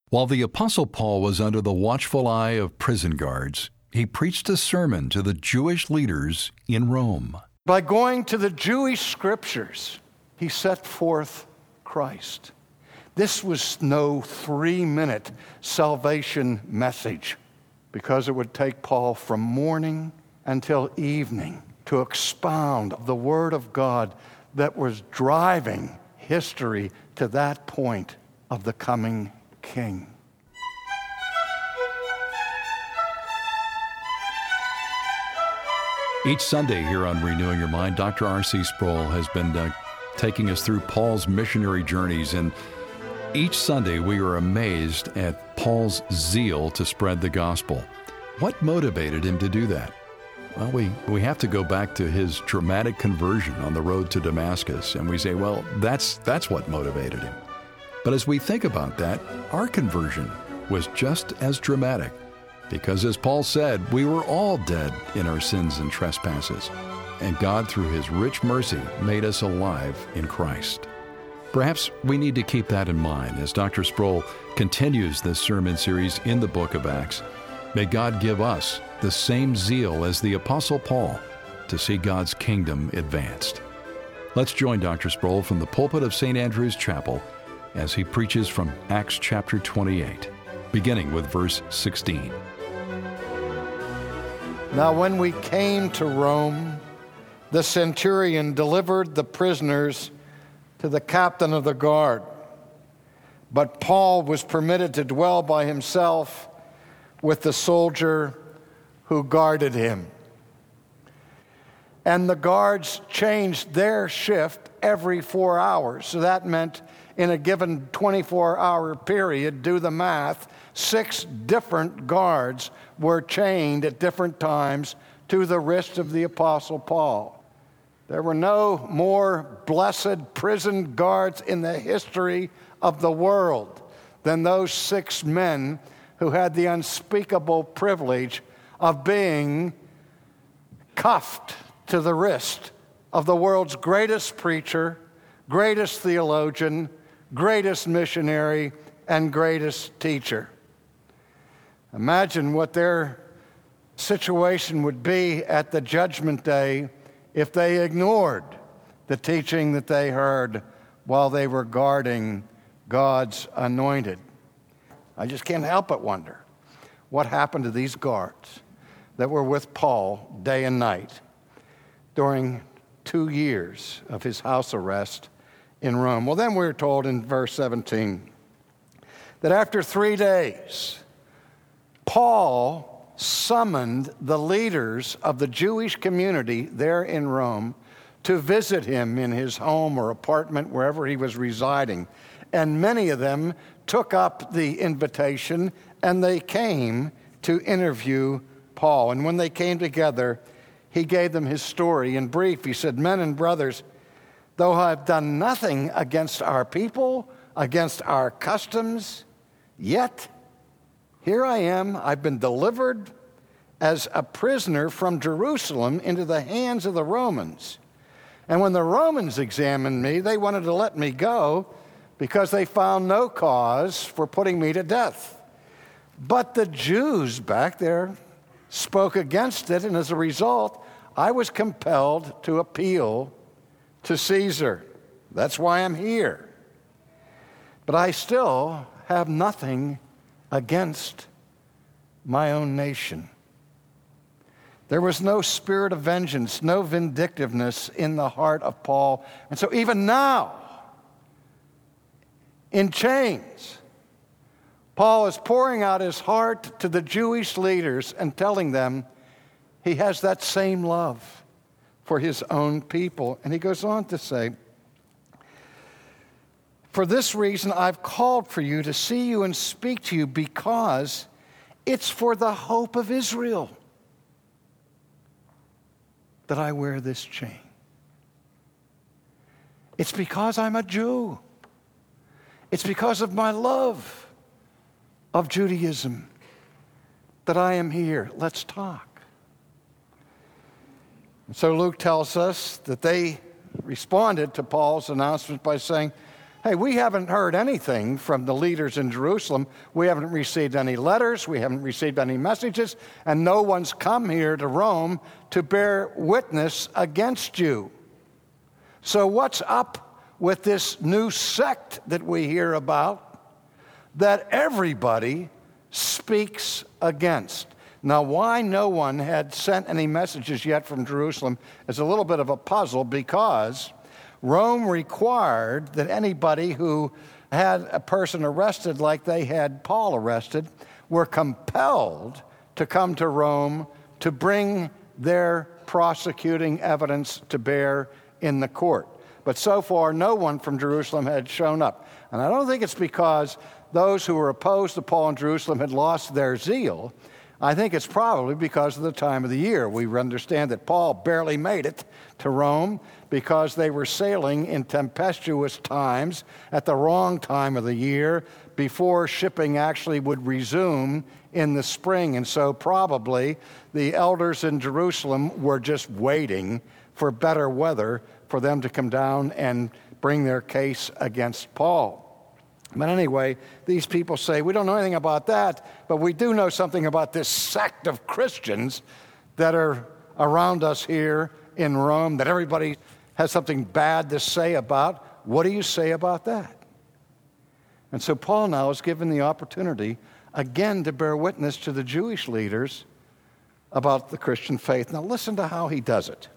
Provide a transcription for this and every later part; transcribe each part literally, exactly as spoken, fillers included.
While the Apostle Paul was under the watchful eye of prison guards, he preached a sermon to the Jewish leaders in Rome. By going to the Jewish scriptures, he set forth Christ. This was no three-minute salvation message, because it would take Paul from morning until evening to expound the Word of God that was driving history to that point of the coming King. Each Sunday here on Renewing Your Mind, Doctor R C Sproul has been uh, taking us through Paul's missionary journeys, and each Sunday we are amazed at Paul's zeal to spread the gospel. What motivated him to do that? Well, we, we have to go back to his dramatic conversion on the road to Damascus, and we say, well, that's that's what motivated him. But as we think about that, our conversion was just as dramatic, because as Paul said, we were all dead in our sins and trespasses, and God, through his rich mercy, made us alive in Christ. Perhaps we need to keep that in mind as Doctor Sproul continues this sermon series in the book of Acts. May God give us the same zeal as the Apostle Paul to see God's kingdom advanced. Let's join Doctor Sproul from the pulpit of Saint Andrew's Chapel as he preaches from Acts chapter twenty-eight, beginning with verse sixteen. Now when we came to Rome, the centurion delivered the prisoners to the captain of the guard. But Paul was permitted to dwell by himself with the soldier who guarded him. And the guards changed their shift every four hours. So that meant in a given twenty-four hour period, do the math, six different guards were chained at different times to the wrist of the Apostle Paul. There were no more blessed prison guards in the history of the world than those six men who had the unspeakable privilege of being cuffed to the wrist of the world's greatest preacher, greatest theologian, greatest missionary, and greatest teacher. Imagine what their situation would be at the judgment day if they ignored the teaching that they heard while they were guarding God's anointed. I just can't help but wonder what happened to these guards that were with Paul day and night during two years of his house arrest in Rome. Well, then we're told in verse seventeen that after three days, Paul summoned the leaders of the Jewish community there in Rome to visit him in his home or apartment, wherever he was residing. And many of them took up the invitation, and they came to interview Paul. And when they came together, he gave them his story in brief. He said, "Men and brothers, though I have done nothing against our people, against our customs, yet here I am. I've been delivered as a prisoner from Jerusalem into the hands of the Romans. And when the Romans examined me, they wanted to let me go because they found no cause for putting me to death. But the Jews back there spoke against it, and as a result, I was compelled to appeal to Caesar. That's why I'm here. But I still have nothing against my own nation." There was no spirit of vengeance, no vindictiveness in the heart of Paul. And so even now, in chains, Paul is pouring out his heart to the Jewish leaders and telling them he has that same love for his own people. And he goes on to say, "For this reason I've called for you to see you and speak to you, because it's for the hope of Israel that I wear this chain. It's because I'm a Jew. It's because of my love of Judaism that I am here. Let's talk." And so Luke tells us that they responded to Paul's announcement by saying, Hey, we haven't heard anything from the leaders in Jerusalem. We haven't received any letters. We haven't received any messages. And no one's come here to Rome to bear witness against you. So what's up with this new sect that we hear about that everybody speaks against? Now, why no one had sent any messages yet from Jerusalem is a little bit of a puzzle, because Rome required that anybody who had a person arrested like they had Paul arrested were compelled to come to Rome to bring their prosecuting evidence to bear in the court. But so far, no one from Jerusalem had shown up. And I don't think it's because those who were opposed to Paul in Jerusalem had lost their zeal. I think it's probably because of the time of the year. We understand that Paul barely made it to Rome because they were sailing in tempestuous times at the wrong time of the year before shipping actually would resume in the spring. And so probably the elders in Jerusalem were just waiting for better weather for them to come down and bring their case against Paul. But anyway, these people say, we don't know anything about that, but we do know something about this sect of Christians that are around us here in Rome, that everybody has something bad to say about. What do you say about that? And so Paul now is given the opportunity again to bear witness to the Jewish leaders about the Christian faith. Now listen to how he does it.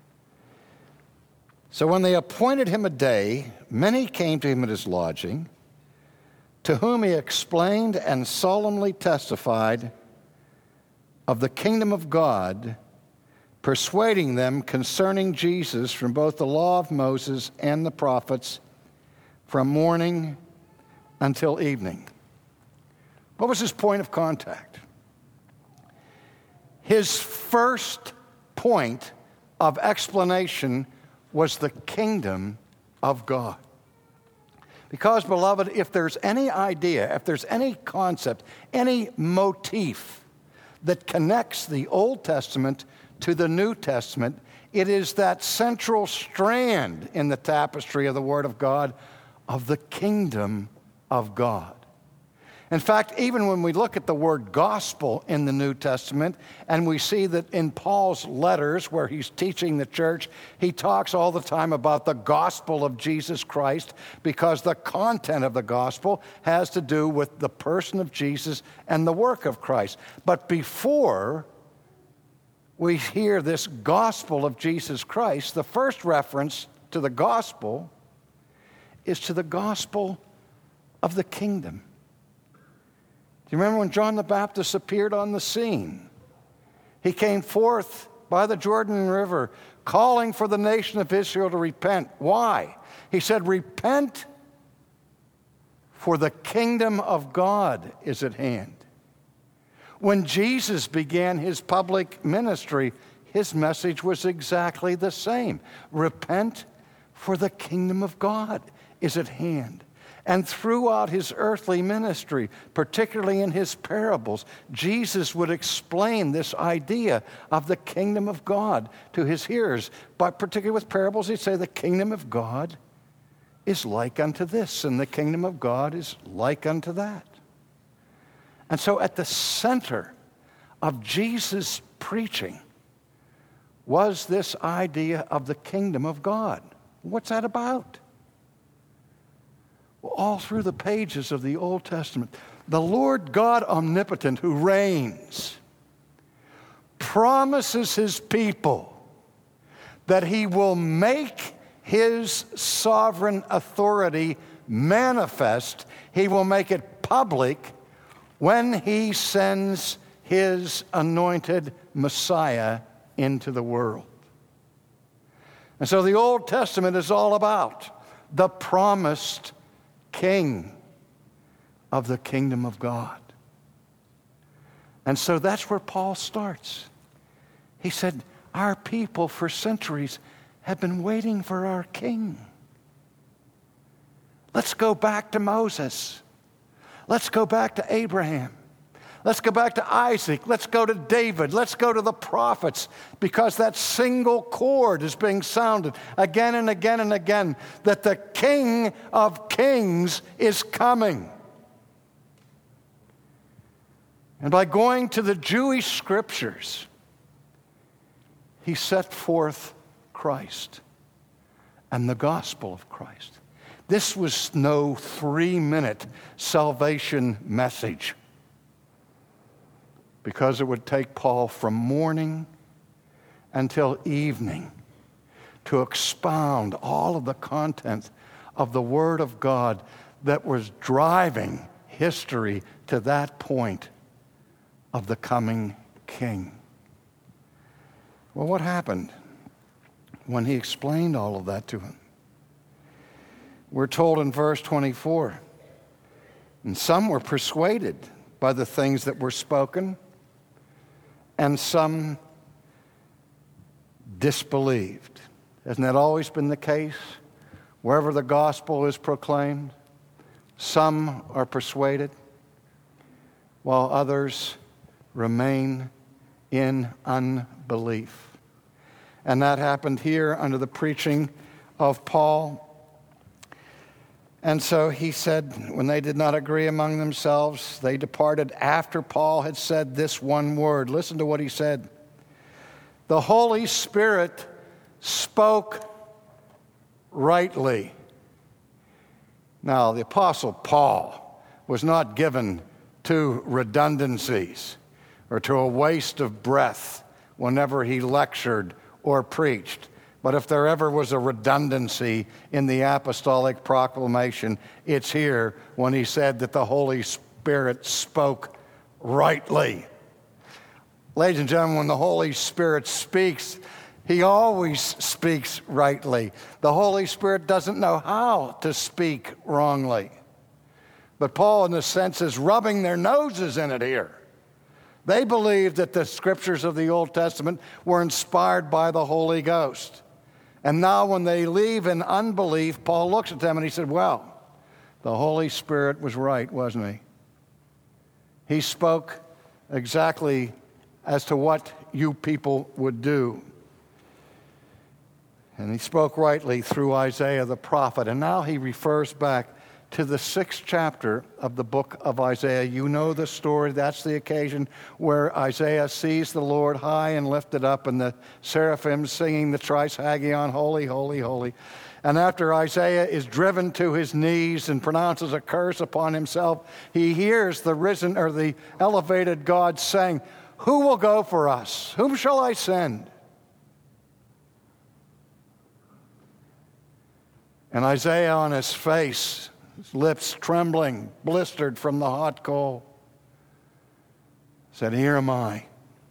So when they appointed him a day, many came to him at his lodging, to whom he explained and solemnly testified of the kingdom of God, persuading them concerning Jesus from both the law of Moses and the prophets, from morning until evening. What was his point of contact? His first point of explanation was the kingdom of God. Because, beloved, if there's any idea, if there's any concept, any motif that connects the Old Testament to the New Testament, it is that central strand in the tapestry of the Word of God of the kingdom of God. In fact, even when we look at the word gospel in the New Testament, and we see that in Paul's letters where he's teaching the church, he talks all the time about the gospel of Jesus Christ, because the content of the gospel has to do with the person of Jesus and the work of Christ. But before we hear this gospel of Jesus Christ, the first reference to the gospel is to the gospel of the kingdom. Do you remember when John the Baptist appeared on the scene? He came forth by the Jordan River, calling for the nation of Israel to repent. Why? He said, repent, for the kingdom of God is at hand. When Jesus began his public ministry, his message was exactly the same. Repent, for the kingdom of God is at hand. And throughout his earthly ministry, particularly in his parables, Jesus would explain this idea of the kingdom of God to his hearers. But particularly with parables, he'd say the kingdom of God is like unto this, and the kingdom of God is like unto that. And so at the center of Jesus' preaching was this idea of the kingdom of God. What's that about? Well, all through the pages of the Old Testament, the Lord God omnipotent who reigns promises his people that he will make his sovereign authority manifest. He will make it public when he sends his anointed Messiah into the world. And so the Old Testament is all about the promised King of the kingdom of God. And so that's where Paul starts. He said, our people for centuries have been waiting for our king. Let's go back to Moses. Let's go back to Abraham. Let's go back to Isaac. Let's go to David. Let's go to the prophets, because that single chord is being sounded again and again and again, that the King of Kings is coming. And by going to the Jewish scriptures, he set forth Christ and the gospel of Christ. This was no three-minute salvation message, because it would take Paul from morning until evening to expound all of the content of the Word of God that was driving history to that point of the coming King. Well, what happened when he explained all of that to him? We're told in verse twenty-four, and some were persuaded by the things that were spoken, and some disbelieved. Hasn't that always been the case? Wherever the gospel is proclaimed, some are persuaded, while others remain in unbelief. And that happened here under the preaching of Paul. And so he said, when they did not agree among themselves, they departed after Paul had said this one word. Listen to what he said. The Holy Spirit spoke rightly. Now, the Apostle Paul was not given to redundancies or to a waste of breath whenever he lectured or preached. But if there ever was a redundancy in the apostolic proclamation, it's here when he said that the Holy Spirit spoke rightly. Ladies and gentlemen, when the Holy Spirit speaks, he always speaks rightly. The Holy Spirit doesn't know how to speak wrongly. But Paul, in a sense, is rubbing their noses in it here. They believed that the scriptures of the Old Testament were inspired by the Holy Ghost. And now when they leave in unbelief, Paul looks at them and he said, well, the Holy Spirit was right, wasn't he? He spoke exactly as to what you people would do. And he spoke rightly through Isaiah the prophet. And now he refers back to the sixth chapter of the book of Isaiah. You know the story. That's the occasion where Isaiah sees the Lord high and lifted up, and the seraphim singing the Trisagion, holy, holy, holy. And after Isaiah is driven to his knees and pronounces a curse upon himself, he hears the risen or the elevated God saying, who will go for us? Whom shall I send? And Isaiah on his face, his lips trembling, blistered from the hot coal, said, here am I.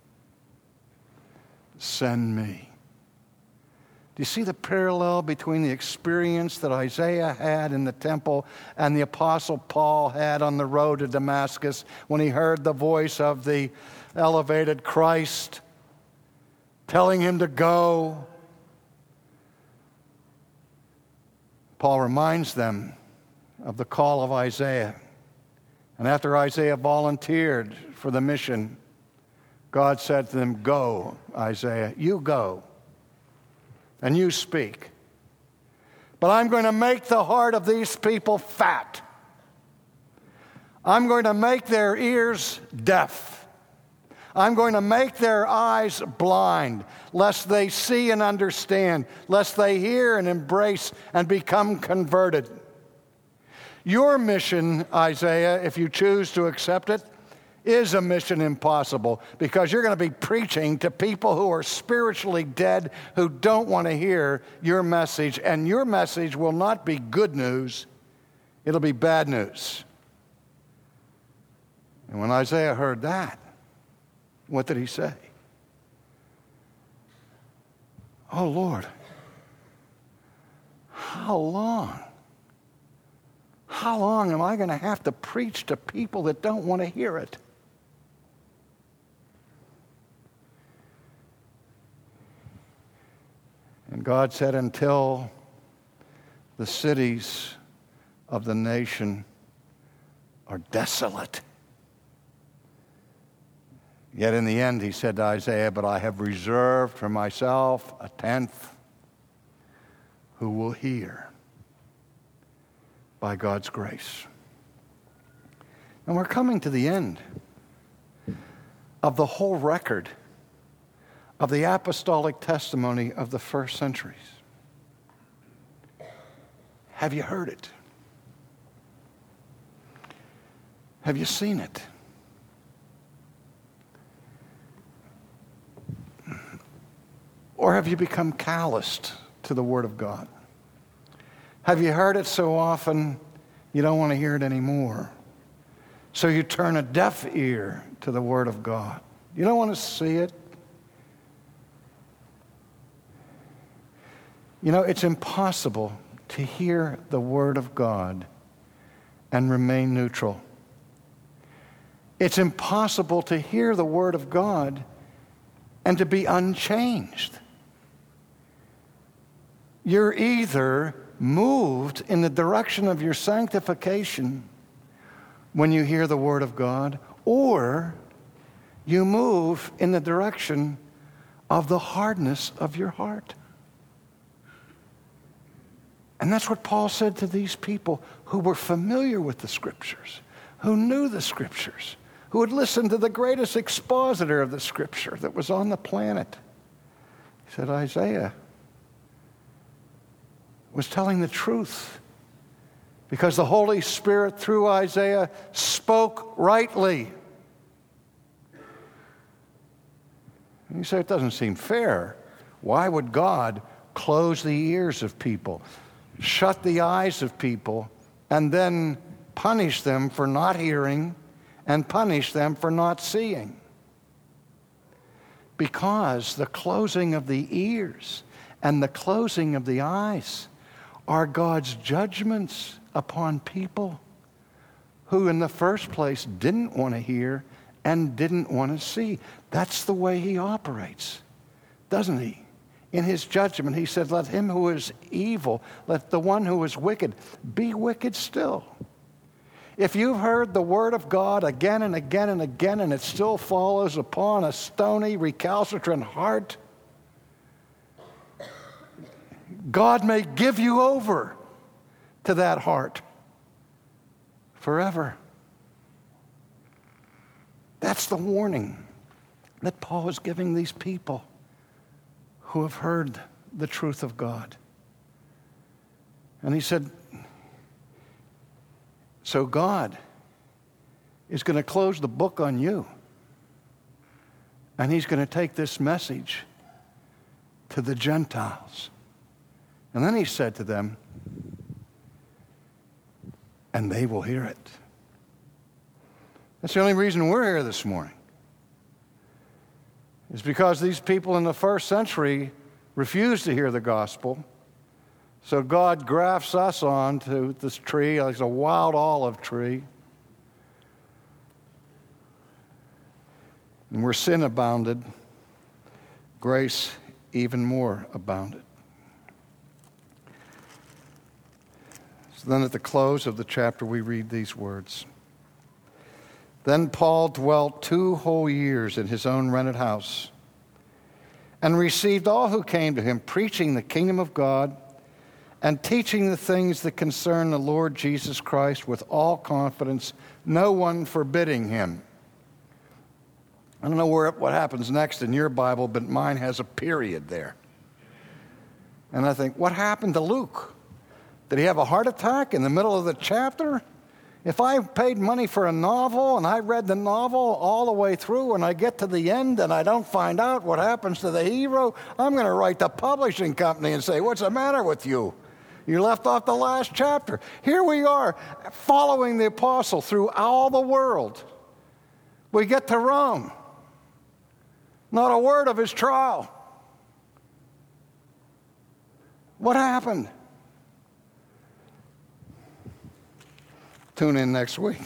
Send me. Do you see the parallel between the experience that Isaiah had in the temple and the Apostle Paul had on the road to Damascus when he heard the voice of the elevated Christ telling him to go? Paul reminds them of the call of Isaiah. And after Isaiah volunteered for the mission, God said to them, go, Isaiah, you go, and you speak. But I'm going to make the heart of these people fat. I'm going to make their ears deaf. I'm going to make their eyes blind, lest they see and understand, lest they hear and embrace and become converted. Your mission, Isaiah, if you choose to accept it, is a mission impossible, because you're going to be preaching to people who are spiritually dead, who don't want to hear your message, and your message will not be good news, it'll be bad news. And when Isaiah heard that, what did he say? Oh, Lord, how long? How long am I going to have to preach to people that don't want to hear it? And God said, until the cities of the nation are desolate Yet in the end, he said to Isaiah, but I have reserved for myself a tenth who will hear by God's grace. And we're coming to the end of the whole record of the apostolic testimony of the first centuries. Have you heard it? Have you seen it? Or have you become calloused to the Word of God? Have you heard it so often you don't want to hear it anymore? So you turn a deaf ear to the Word of God. You don't want to see it. You know, it's impossible to hear the Word of God and remain neutral. It's impossible to hear the Word of God and to be unchanged. You're either moved in the direction of your sanctification when you hear the Word of God, or you move in the direction of the hardness of your heart. And that's what Paul said to these people who were familiar with the Scriptures, who knew the Scriptures, who had listened to the greatest expositor of the Scripture that was on the planet. He said, Isaiah was telling the truth because the Holy Spirit, through Isaiah, spoke rightly. And you say, it doesn't seem fair. Why would God close the ears of people, shut the eyes of people, and then punish them for not hearing and punish them for not seeing? Because the closing of the ears and the closing of the eyes are God's judgments upon people who in the first place didn't want to hear and didn't want to see. That's the way he operates, doesn't he? In his judgment, he said, let him who is evil, let the one who is wicked, be wicked still. If you've heard the word of God again and again and again, and it still follows upon a stony, recalcitrant heart, God may give you over to that heart forever. That's the warning that Paul is giving these people who have heard the truth of God. And he said, so God is going to close the book on you, and he's going to take this message to the Gentiles. And then he said to them, and they will hear it. That's the only reason we're here this morning. It's because these people in the first century refused to hear the gospel. So God grafts us onto this tree, like a wild olive tree. And where sin abounded, grace even more abounded. So then at the close of the chapter, we read these words. Then Paul dwelt two whole years in his own rented house and received all who came to him, preaching the kingdom of God and teaching the things that concern the Lord Jesus Christ with all confidence, no one forbidding him. I don't know where, what happens next in your Bible, but mine has a period there. And I think, what happened to Luke? Did he have a heart attack in the middle of the chapter? If I paid money for a novel and I read the novel all the way through and I get to the end and I don't find out what happens to the hero, I'm going to write the publishing company and say, what's the matter with you? You left off the last chapter. Here we are following the apostle through all the world. We get to Rome. Not a word of his trial. What happened? Tune in next week.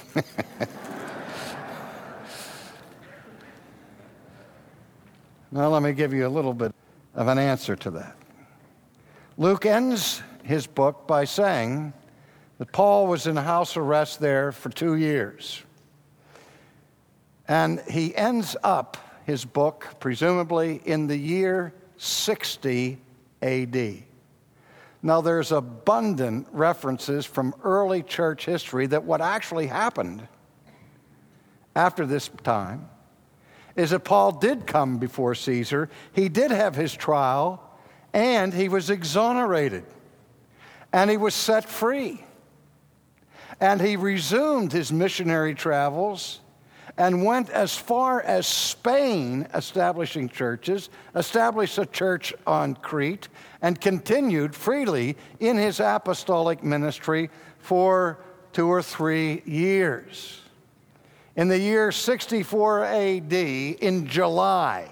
Now let me give you a little bit of an answer to that. Luke ends his book by saying that Paul was in house arrest there for two years. And he ends up his book, presumably in the year sixty A D. Now, there's abundant references from early church history that what actually happened after this time is that Paul did come before Caesar, he did have his trial, and he was exonerated, and he was set free. And he resumed his missionary travels and went as far as Spain, establishing churches, established a church on Crete, and continued freely in his apostolic ministry for two or three years. In the year sixty-four A D, in July,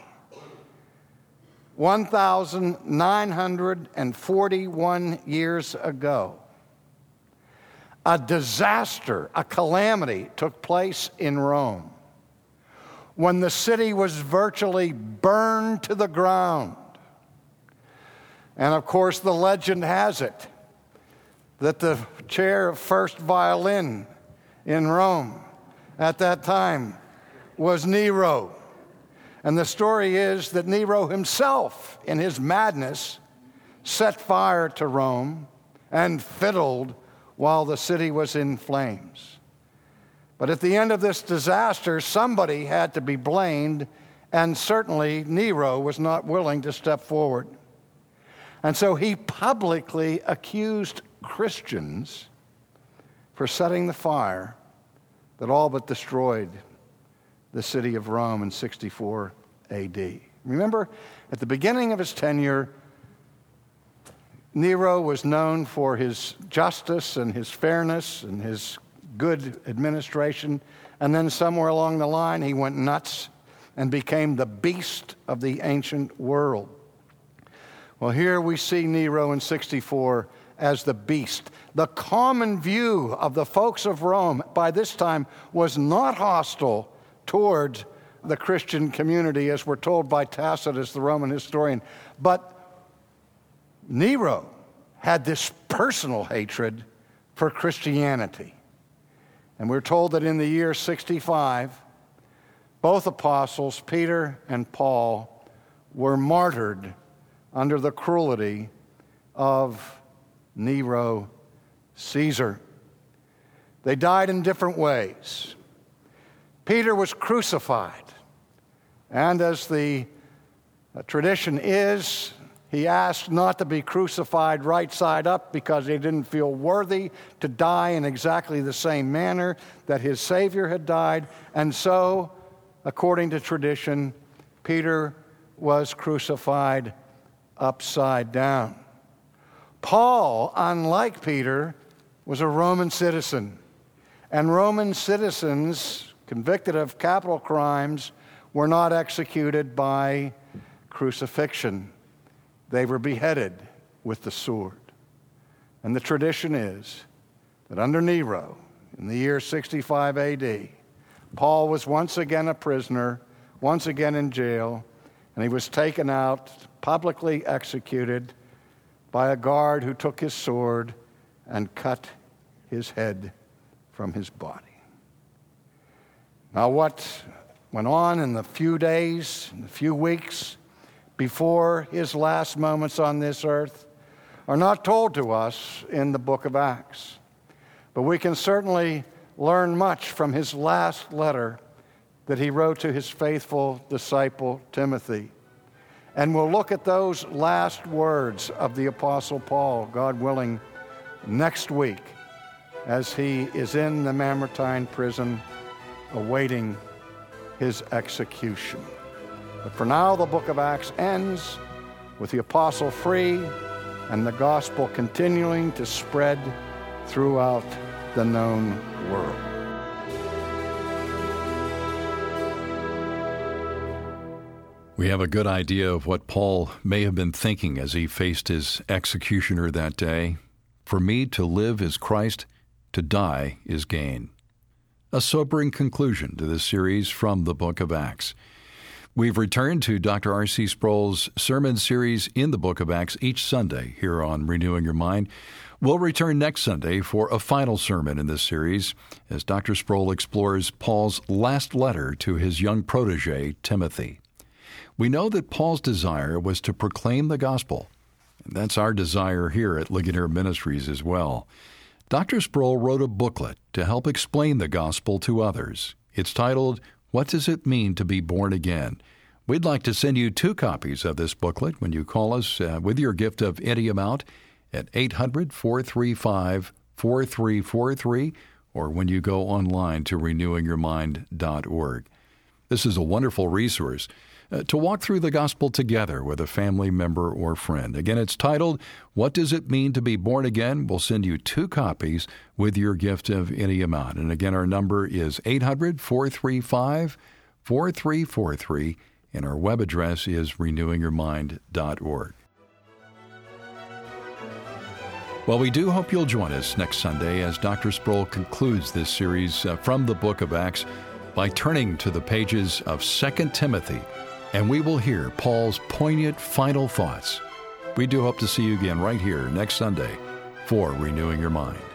one thousand nine hundred forty-one years ago, a disaster, a calamity took place in Rome when the city was virtually burned to the ground. And of course, the legend has it that the chair of first violin in Rome at that time was Nero. And the story is that Nero himself, in his madness, set fire to Rome and fiddled while the city was in flames. But at the end of this disaster, somebody had to be blamed, and certainly Nero was not willing to step forward. And so he publicly accused Christians for setting the fire that all but destroyed the city of Rome in sixty-four A D. Remember, at the beginning of his tenure, Nero was known for his justice and his fairness and his good administration, and then somewhere along the line he went nuts and became the beast of the ancient world. Well, here we see Nero in sixty-four as the beast. The common view of the folks of Rome by this time was not hostile toward the Christian community, as we're told by Tacitus, the Roman historian, but Nero had this personal hatred for Christianity. And we're told that in the year sixty-five, both apostles, Peter and Paul, were martyred under the cruelty of Nero Caesar. They died in different ways. Peter was crucified, and as the tradition is, he asked not to be crucified right side up because he didn't feel worthy to die in exactly the same manner that his Savior had died. And so, according to tradition, Peter was crucified upside down. Paul, unlike Peter, was a Roman citizen. And Roman citizens convicted of capital crimes were not executed by crucifixion. They were beheaded with the sword. And the tradition is that under Nero, in the year sixty-five A D, Paul was once again a prisoner, once again in jail, and he was taken out, publicly executed by a guard who took his sword and cut his head from his body. Now, what went on in the few days, in the few weeks before his last moments on this earth are not told to us in the book of Acts. But we can certainly learn much from his last letter that he wrote to his faithful disciple Timothy. And we'll look at those last words of the Apostle Paul, God willing, next week as he is in the Mamertine prison awaiting his execution. But for now, the book of Acts ends with the apostle free and the gospel continuing to spread throughout the known world. We have a good idea of what Paul may have been thinking as he faced his executioner that day. For me to live is Christ, to die is gain. A sobering conclusion to this series from the book of Acts. We've returned to Doctor R C Sproul's sermon series in the book of Acts each Sunday here on Renewing Your Mind. We'll return next Sunday for a final sermon in this series as Doctor Sproul explores Paul's last letter to his young protege, Timothy. We know that Paul's desire was to proclaim the gospel, and that's our desire here at Ligonier Ministries as well. Doctor Sproul wrote a booklet to help explain the gospel to others. It's titled, What Does It Mean to Be Born Again? We'd like to send you two copies of this booklet when you call us uh, with your gift of any amount at eight hundred, four three five, four three four three or when you go online to renewing your mind dot org. This is a wonderful resource uh, to walk through the gospel together with a family member or friend. Again, it's titled, What Does It Mean to Be Born Again? We'll send you two copies with your gift of any amount. And again, our number is eight hundred, four three five, four three four three, and our web address is renewing your mind dot org. Well, we do hope you'll join us next Sunday as Doctor Sproul concludes this series uh, from the book of Acts by turning to the pages of Second Timothy, and we will hear Paul's poignant final thoughts. We do hope to see you again right here next Sunday for Renewing Your Mind.